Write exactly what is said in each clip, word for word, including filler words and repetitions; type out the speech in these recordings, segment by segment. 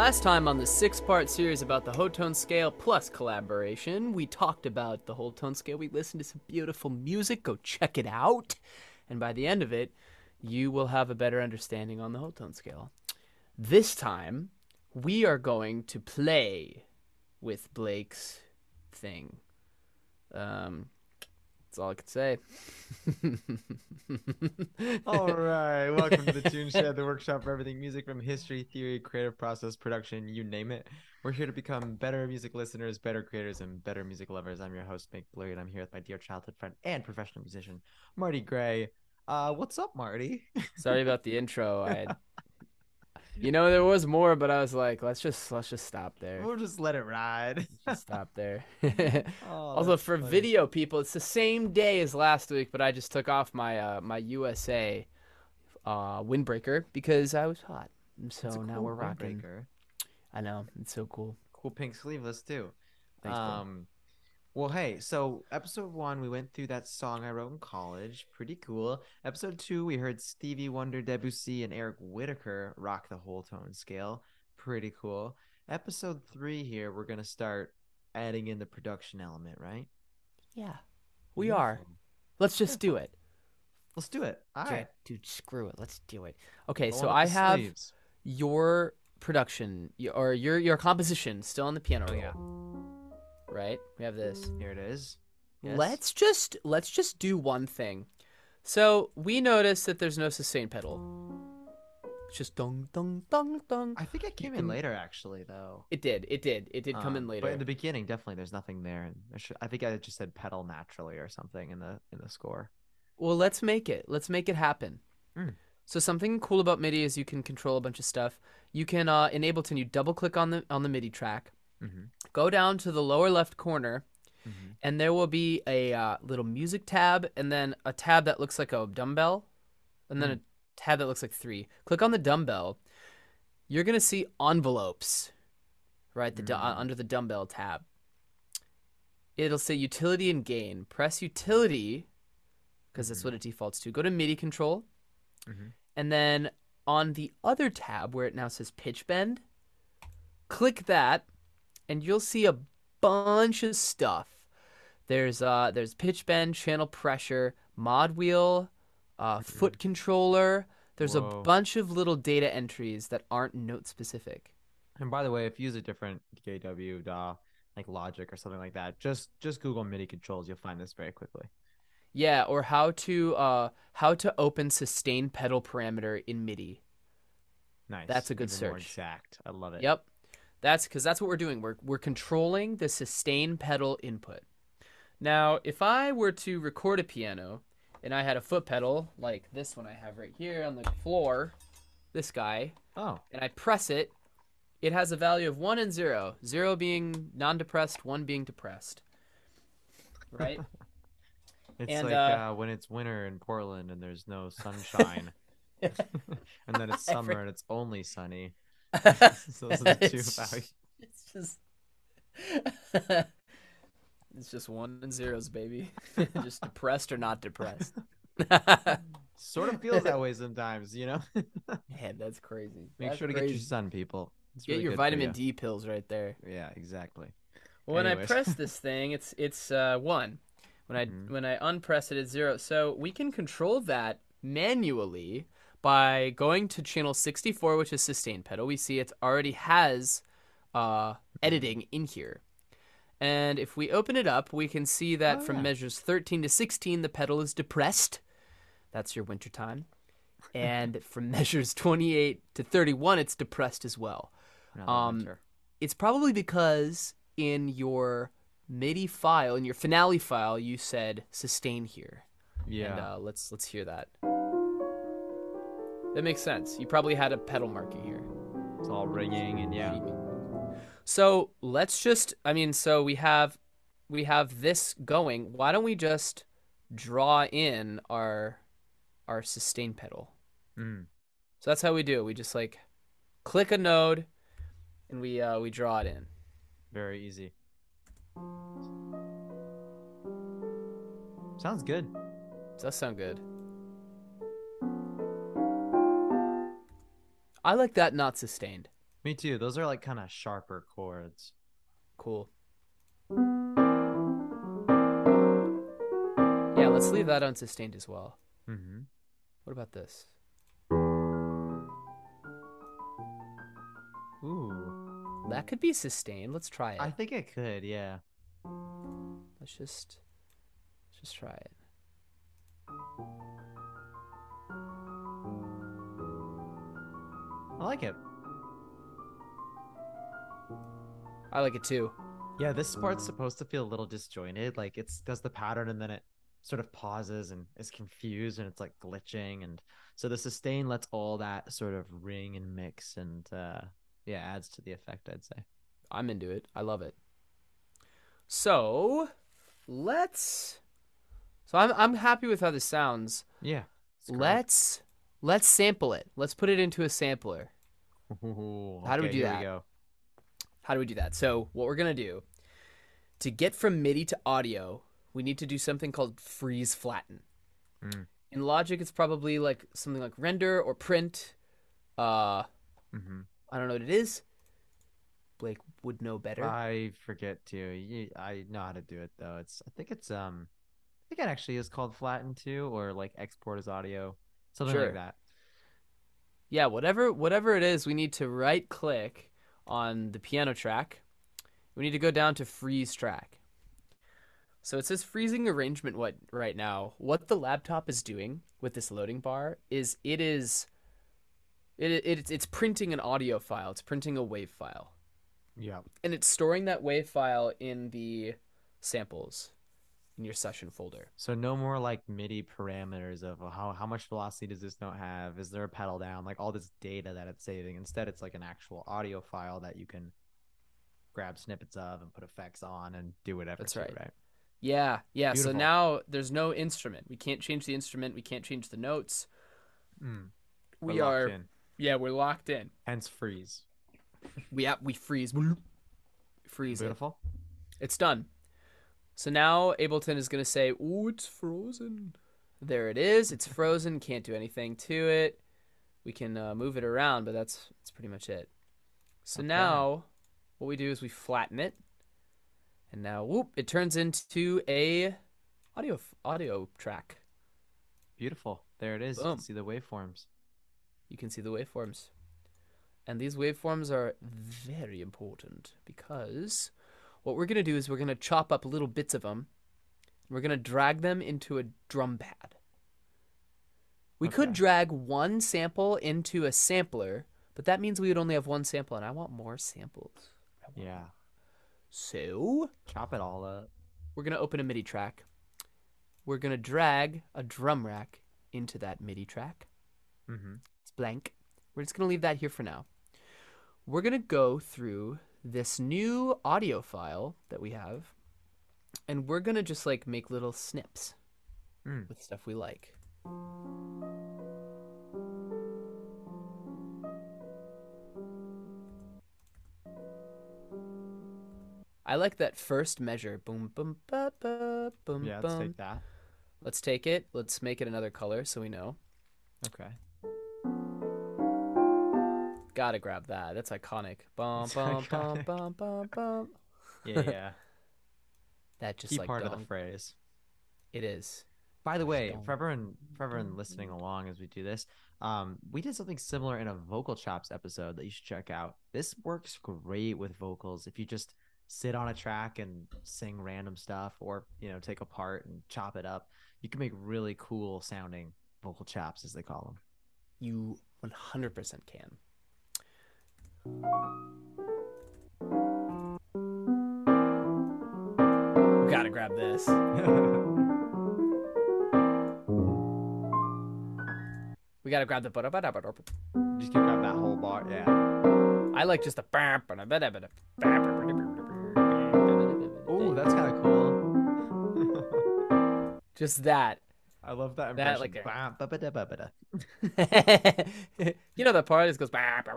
Last time on the six-part series about the whole tone scale plus collaboration, we talked about the whole tone scale. We listened to some beautiful music. Go check it out. And by the end of it, you will have a better understanding on the whole tone scale. This time, we are going to play with Blake's thing. Um, that's all I could say. All right, welcome to the Tune Shed, the workshop for everything music from history, theory, creative process, production, you name it. We're here to become better music listeners, better creators, and better music lovers. I'm your host, Mick Blurry, and I'm here with my dear childhood friend and professional musician, Marty Gray. Uh, what's up, Marty? Sorry about the intro. I had... You know, there was more, but I was like, let's just let's just stop there. We'll just let it ride. Just stop there. Oh, Also, that's for funny. video people, it's the same day as last week, but I just took off my uh, my U S A uh, windbreaker because I was hot. And so It's a now cool we're rocking. windbreaker. I know, it's so cool. Cool pink sleeveless too. Thanks, bro. Um, well, hey, so episode one, we went through that song I wrote in college. Pretty cool. Episode two, we heard Stevie Wonder, Debussy, and Eric Whitacre rock the whole tone scale. Pretty cool. Episode three here, we're going to start adding in the production element, right? Yeah, we are. Beautiful. Let's just do it. Let's do it. All Dude, right. dude, screw it. Let's do it. Okay, Rolling so up I the have sleeves. your production y- or your your composition still on the piano Oh, roll. yeah. Right? We have this. Here it is. Yes. Let's just let's just do one thing. So we noticed that there's no sustain pedal. It's just dong dong dong dong. I think it came You in can- later, actually, though. It did. It did. It did come in Um, later. But in the beginning, definitely, there's nothing there. And there should, I think I just said pedal naturally or something in the in the score. Well, let's make it. Let's make it happen. Mm. So something cool about MIDI is you can control a bunch of stuff. You can uh, enable to you double click on the on the MIDI track, Mm-hmm. go down to the lower left corner, Mm-hmm. and there will be a uh, little music tab, and then a tab that looks like a dumbbell, and then Mm. a tab that looks like three. Click on the dumbbell. You're gonna see envelopes, right? The du- uh, Mm. under the dumbbell tab. It'll say utility and gain. Press utility, because that's Mhm. what it defaults to. Go to MIDI control, Mm-hmm. and then on the other tab where it now says pitch bend, click that, and you'll see a bunch of stuff. There's uh there's pitch bend, channel pressure, mod wheel, uh, foot controller. There's Whoa. a bunch of little data entries that aren't note specific. And by the way, if you use a different D A W, D A W, like Logic or something like that, just just Google MIDI controls. You'll find this very quickly. Yeah, or how to uh how to open sustain pedal parameter in MIDI. Nice. That's a good Even more search. exact. I love it. Yep. That's because that's what we're doing. We're we're controlling the sustain pedal input. Now, if I were to record a piano and I had a foot pedal like this one I have right here on the floor, this guy, Oh. and I press it, it has a value of one and zero. Zero being non-depressed, one being depressed. Right? It's And, like uh, uh, when it's winter in Portland and there's no sunshine, and then it's summer and it's only sunny. So those are the two It's- values. It's just It's just one and zeros, baby. Just depressed or not depressed. Sort of feels that way sometimes, you know. Man, that's crazy. Make That's sure to get crazy. your sun, people. It's Get really your good for vitamin you. D pills right there. Yeah, exactly. Well, when Anyways. I press this thing, it's it's uh, one. When I Mhm. when I unpress it, it's zero. So we can control that manually by going to channel sixty-four, which is sustain pedal. We see it already has uh, editing in here. And if we open it up, we can see that Oh, from yeah. measures thirteen to sixteen, the pedal is depressed. That's your winter time. And from measures twenty-eight to thirty-one, it's depressed as well. Another Um, winter. It's probably because in your MIDI file, in your finale file, you said sustain here. Yeah. And uh, let's let's hear that. That makes sense. You probably had a pedal marking here. It's all ringing and yeah. So let's just. I mean, so we have we have this going. Why don't we just draw in our our sustain pedal? Mm. So that's how we do it. We just like click a node, and we uh, we draw it in. Very easy. Sounds good. Does that sound good? I like that not sustained. Me too. Those are like kind of sharper chords. Cool. Yeah, let's leave that unsustained as well. Mm-hmm. What about this? Ooh. That could be sustained. Let's try it. I think it could, yeah. Let's just let's just try it. I like it. I like it too. Yeah, this part's supposed to feel a little disjointed. Like it's does the pattern and then it sort of pauses and is confused and it's like glitching. And so the sustain lets all that sort of ring and mix and uh yeah, adds to the effect, I'd say. I'm into it. I love it. So let's So I'm I'm happy with how this sounds. Yeah. Let's let's sample it. Let's put it into a sampler. Ooh, How do we okay, do here that? We go. How do we do that? So what we're gonna do to get from MIDI to audio, we need to do something called freeze flatten. Mm. In Logic, it's probably like something like render or print. Uh, Mm-hmm. I don't know what it is. Blake would know better. I forget too. You, I know how to do it though. It's I think it's um I think it actually is called flatten too, or like export as audio, something Sure. like that. Yeah, whatever whatever it is, we need to right click on the piano track. We need to go down to freeze track. So it says freezing arrangement what right now. What the laptop is doing with this loading bar is it is it, it it's, it's printing an audio file. It's printing a wave file. Yeah. And it's storing that wave file in the samples in your session folder. So no more like MIDI parameters of how how much velocity does this note have? Is there a pedal down? Like all this data that it's saving. Instead, it's like an actual audio file that you can grab snippets of and put effects on and do whatever. That's to, right. right. Yeah, yeah. Beautiful. So now there's no instrument. We can't change the instrument. We can't change the notes. Mm. We We're are, locked in. yeah, we're locked in. Hence freeze. We yeah, we freeze, freeze it. Beautiful. It's done. So now Ableton is gonna say, "Ooh, it's frozen." There it is. It's frozen. Can't do anything to it. We can uh, move it around, but that's that's pretty much it. So Okay. now, what we do is we flatten it, and now whoop, it turns into a audio audio track. Beautiful. There it is. You Boom. can see the waveforms. You can see the waveforms. And these waveforms are very important because what we're going to do is we're going to chop up little bits of them. We're going to drag them into a drum pad. We Okay. could drag one sample into a sampler, but that means we would only have one sample, and I want more samples. I want Yeah. more. So Chop it all up. we're going to open a MIDI track. We're going to drag a drum rack into that MIDI track. Mm-hmm. It's blank. We're just going to leave that here for now. We're going to go through this new audio file that we have, and we're going to just like make little snips Mm. with stuff we like. I like that first measure. Boom, boom, ba, ba, boom, Yeah, let's boom. take that. Let's take it. Let's make it another color so we know. Okay. Gotta grab that. That's iconic. Bum, It's bum, bum, iconic. bum, bum, bum. Yeah, yeah. That just Key like part of the gone. phrase. It is. By the way, Dum, for everyone, for everyone listening along as we do this, um, we did something similar in a Vocal Chops episode that you should check out. This works great with vocals. If you just sit on a track and sing random stuff, or you know, take a part and chop it up, you can make really cool sounding vocal chops, as they call them. You one hundred percent can. We gotta grab this. We gotta grab the. Just can grab that whole bar. Yeah. I like just the. Oh, that's kind of cool. Just that. I love that That, impression. like, Ba- ba- ba- da- ba- ba- da. You know the part that goes.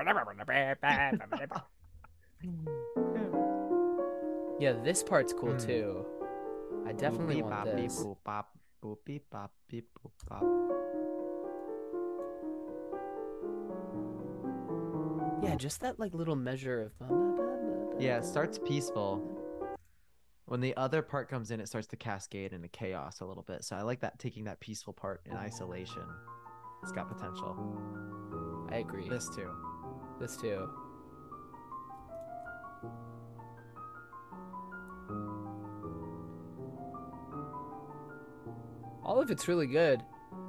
Yeah, this part's cool Mm. too. I definitely Boop, want beep, bop, beep, this. boop, bop, boop, beep, bop, beep, boop, bop. Yeah, Yeah, just that like little measure of. Yeah, it starts peaceful. When the other part comes in, it starts to cascade into chaos a little bit. So I like that, taking that peaceful part in isolation. It's got potential. I agree. This too. This too. All of it's really good.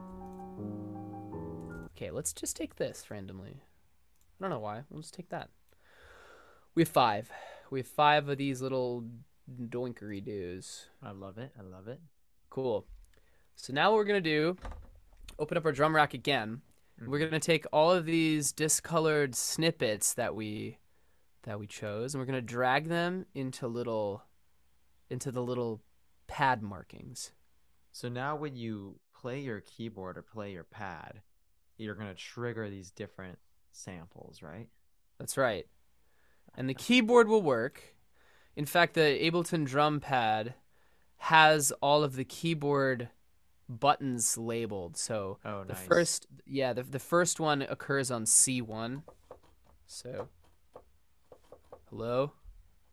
Okay, let's just take this randomly. I don't know why. We'll just take that. We have five. We have five of these little doinkery doos. I love it. I love it. Cool. So now what we're going to do, open up our drum rack again. Mm-hmm. We're going to take all of these discolored snippets that we that we chose, and we're going to drag them into little into the little pad markings. So now when you play your keyboard or play your pad, you're going to trigger these different samples, right? That's right. And the keyboard will work. In fact, the Ableton drum pad has all of the keyboard buttons labeled. So oh, the nice. first, yeah, the, the first one occurs on C one. So, hello?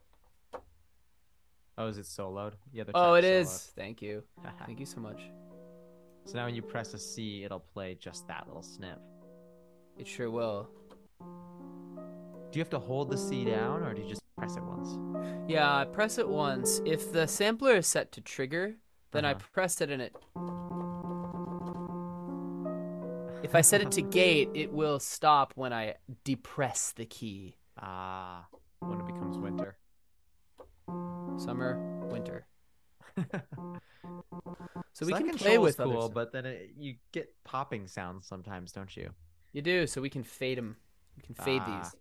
Oh, is it soloed? Yeah. Oh, it is. Soloed. Thank you. Thank you so much. So now when you press a C, it'll play just that little snip. It sure will. Do you have to hold the C down, or do you just press it once? Yeah, I press it once. If the sampler is set to trigger, then uh-huh. I pressed it and it... If I set it to gate, it will stop when I depress the key. Ah, when it becomes winter. Summer, winter. so, so we that can play with cool, other but then it, you get popping sounds sometimes, don't you? You do, so we can fade them. We can fade ah. these.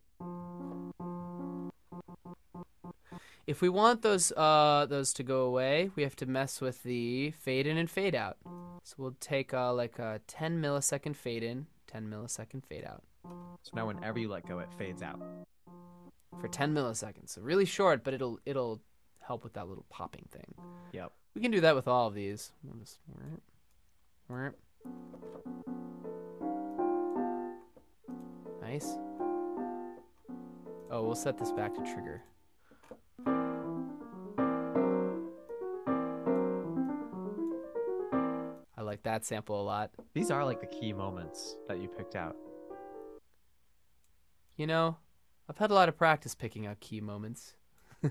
If we want those uh those to go away, we have to mess with the fade in and fade out. So we'll take uh, like a ten millisecond fade in, ten millisecond fade out. So now whenever you let go, it fades out. For ten milliseconds. So really short, but it'll it'll help with that little popping thing. Yep. We can do that with all of these. We'll just... Nice. Oh, we'll set this back to trigger. I like that sample a lot. These are like the key moments that you picked out. You know, I've had a lot of practice picking out key moments. I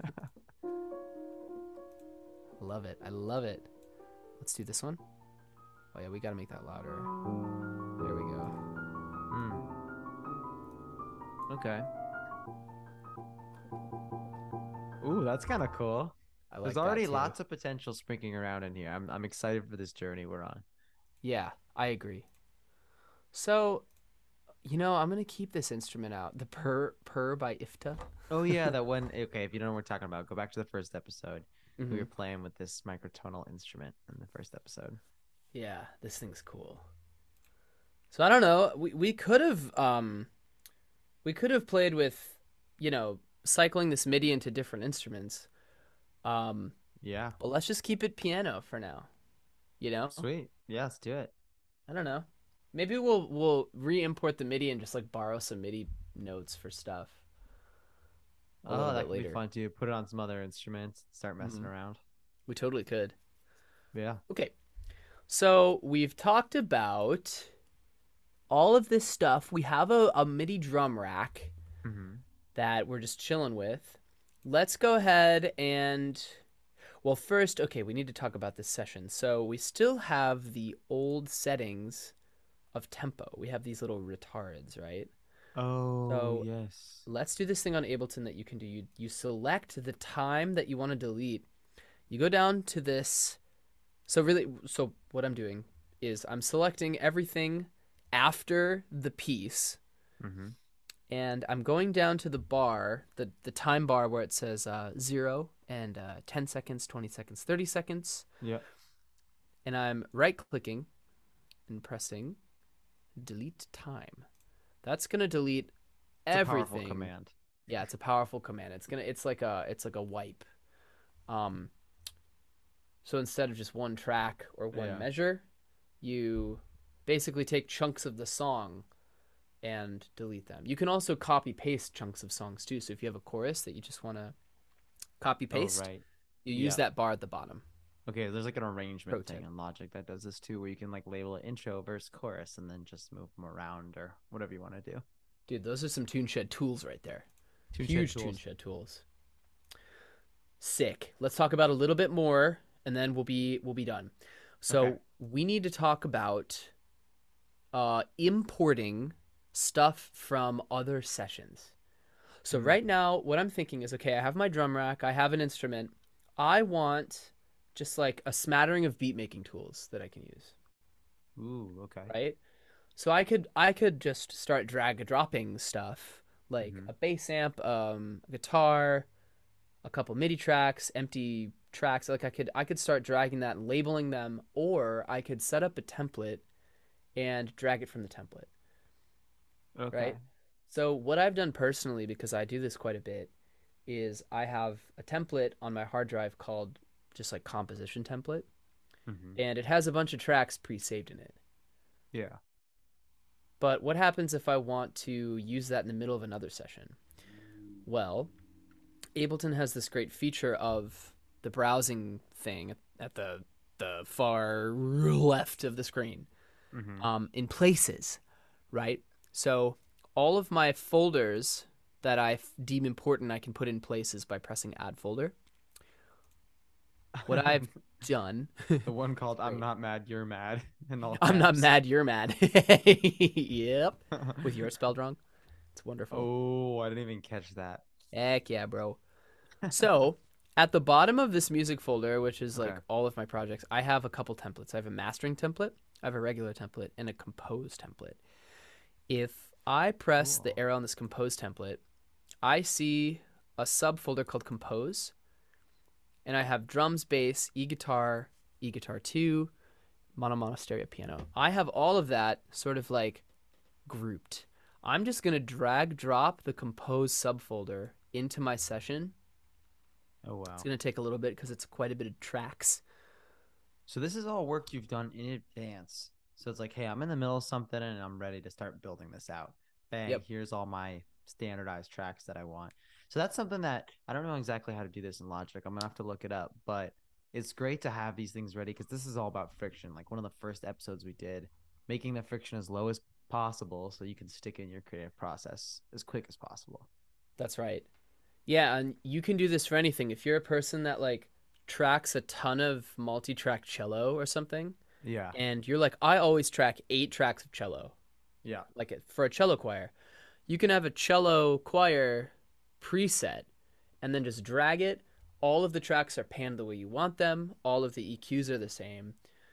love it. I love it. Let's do this one. Oh yeah, we gotta make that louder. There we go. Mm. Okay. Ooh, that's kind of cool. I like There's already that lots of potential sprinking around in here. I'm I'm excited for this journey we're on. Yeah, I agree. So, you know, I'm gonna keep this instrument out. The Purr Purr by Ifta. Oh yeah, that one. Okay, if you don't know what we're talking about, go back to the first episode. Mm-hmm. We were playing with this microtonal instrument in the first episode. Yeah, this thing's cool. So I don't know. We we could have um, we could have played with, you know, cycling this MIDI into different instruments. Um, yeah. But let's just keep it piano for now. You know? Sweet. Yeah, let's do it. I don't know. Maybe we'll we'll re-import the MIDI and just like borrow some MIDI notes for stuff. Oh, that could be fun too. Put it on some other instruments, start messing mm-hmm. around. We totally could. Yeah. Okay. So we've talked about all of this stuff. We have a, a MIDI drum rack mm-hmm. that we're just chilling with. Let's go ahead and... Well, first, okay, we need to talk about this session. So we still have the old settings of tempo. We have these little retards, right? Oh, so yes. Let's do this thing on Ableton that you can do. You, you select the time that you want to delete. You go down to this. So really, so what I'm doing is I'm selecting everything after the piece. Mm-hmm. And I'm going down to the bar, the, the time bar where it says uh, zero and uh, ten seconds, twenty seconds, thirty seconds. Yeah. And I'm right-clicking and pressing delete time. That's gonna delete it's everything. A powerful command. Yeah, it's a powerful command. It's gonna. It's like a. It's like a wipe. Um. So instead of just one track or one yeah. measure, you basically take chunks of the song and delete them. You can also copy paste chunks of songs too. So if you have a chorus that you just want to copy Oh, paste, right. you use Yeah. that bar at the bottom. Okay, there's like an Pro arrangement thing tip. in Logic that does this too, where you can like label it intro, verse, chorus, and then just move them around or whatever you want to do. Dude, those are some TuneShed tools right there. Tune Huge tools. TuneShed tools. Sick. Let's talk about a little bit more, and then we'll be we'll be done. So Okay. we need to talk about uh, importing stuff from other sessions. So Mm. right now, what I'm thinking is, okay, I have my drum rack, I have an instrument. I want just like a smattering of beat making tools that I can use, Ooh, okay. right? So I could I could just start drag dropping stuff like Mhm. a bass amp, um, a guitar, a couple MIDI tracks, empty tracks. Like I could I could start dragging that and labeling them, or I could set up a template and drag it from the template, Okay. right? So what I've done personally, because I do this quite a bit, is I have a template on my hard drive called just like composition template, Hmm. and it has a bunch of tracks pre-saved in it. Yeah. But what happens if I want to use that in the middle of another session? Well, Ableton has this great feature of the browsing thing at the the far left of the screen, Hmm. um, in places, right? So all of my folders that I deem important, I can put in places by pressing add folder. What I've done, The one called "I'm great. not mad, you're mad" in all I'm not caps. mad, you're mad. Yep, with yours spelled wrong. It's wonderful. Oh, I didn't even catch that. Heck yeah, bro. So at the bottom of this music folder, which is like Okay. all of my projects, I have a couple templates. I have a mastering template, I have a regular template, and a compose template. If I press the Cool. arrow on this compose template, I see a subfolder called compose, and I have drums, bass, e-guitar, e-guitar two, mono mono stereo piano. I have all of that sort of like grouped. I'm just going to drag drop the compose subfolder into my session. Oh It's wow. going to take a little bit because it's quite a bit of tracks. So this is all work you've done in advance. So it's like, hey, I'm in the middle of something and I'm ready to start building this out. Bang, Yep. here's all my standardized tracks that I want. So that's something that I don't know exactly how to do this in Logic. I'm gonna have to look it up, but it's great to have these things ready because this is all about friction. Like one of the first episodes we did, making the friction as low as possible so you can stick in your creative process as quick as possible. That's right. Yeah, and you can do this for anything. If you're a person that like tracks a ton of multi-track cello or something, Yeah. and you're like, I always track eight tracks of cello, Yeah. like it, for a cello choir, you can have a cello choir preset and then just drag it. All of the tracks are panned the way you want them. All of the E Qs are the same.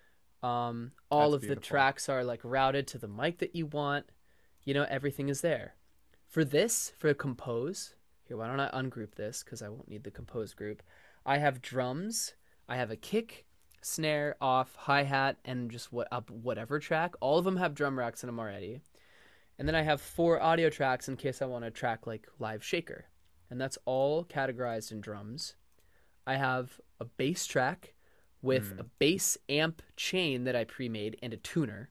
Um, all That's of the beautiful. tracks are like routed to the mic that you want. You know, everything is there. For this, for compose, here, why don't I ungroup this because I won't need the compose group. I have drums, I have a kick, snare, off, hi-hat, and just what up whatever track. All of them have drum racks in them already. And then I have four audio tracks in case I want to track like live shaker. And that's all categorized in drums. I have a bass track with a Mm. bass amp chain that I pre-made and a tuner.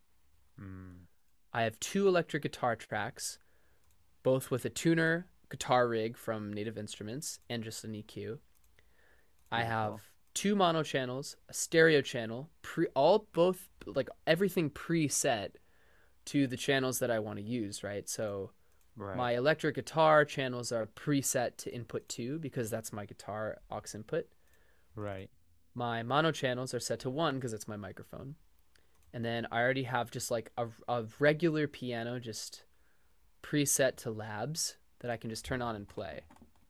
Mm. I have two electric guitar tracks, both with a tuner, guitar rig from Native Instruments, and just an E Q. I Beautiful. have two mono channels, a stereo channel, pre all both like everything preset to the channels that I want to use, right? So Right. my electric guitar channels are preset to input two because that's my guitar aux input. Right. My mono channels are set to one because it's my microphone. And then I already have just like a, a regular piano just preset to labs that I can just turn on and play.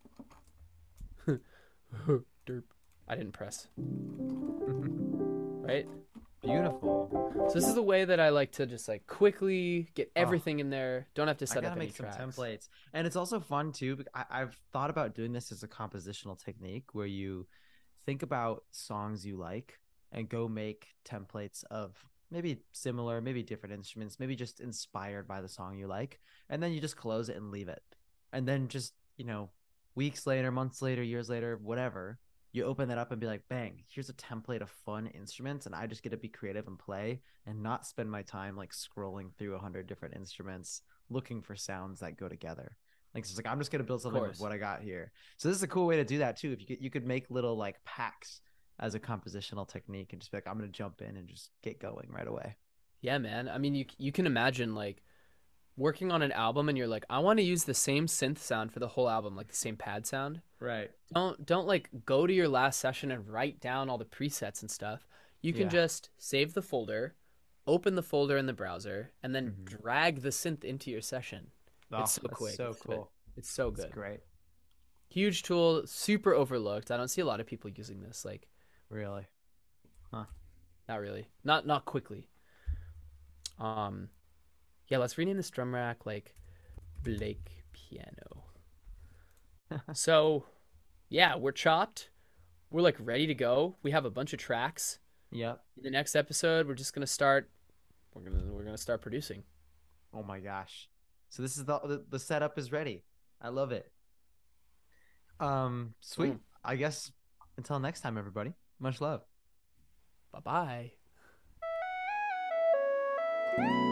Derp. I didn't press. Right? Beautiful. So this is the way that I like to just like quickly get Oh, everything in there. Don't have to I set gotta up any make some tracks. templates, and it's also fun too. bec- I, I've thought about doing this as a compositional technique where you think about songs you like and go make templates of maybe similar, maybe different instruments, maybe just inspired by the song you like, and then you just close it and leave it, and then just you know, weeks later, months later, years later, whatever. You open that up and be like, bang, here's a template of fun instruments, and I just get to be creative and play and not spend my time like scrolling through a hundred different instruments looking for sounds that go together. Like it's just like I'm just gonna build something with course. what I got here. So this is a cool way to do that too. If you could, you could make little like packs as a compositional technique and just be like, I'm gonna jump in and just get going right away. Yeah, man. I mean, you you can imagine like working on an album and you're like, I want to use the same synth sound for the whole album, like the same pad sound. Right. Don't don't like go to your last session and write down all the presets and stuff. You can Yeah. just save the folder, open the folder in the browser, and then Mhm. drag the synth into your session. Oh, It's so that's quick. so It's good. cool. It's so That's good. great. Huge tool, super overlooked. I don't see a lot of people using this. Like, Really. Huh. not really. Not not quickly. Um, yeah, let's rename this drum rack like Blake Piano. So, yeah, we're chopped. We're like ready to go. We have a bunch of tracks. Yep. In the next episode, we're just gonna start. We're gonna we're gonna start producing. Oh my gosh. So this is the the, the setup is ready. I love it. Um, sweet. Boom. I guess until next time, everybody. Much love. Bye bye.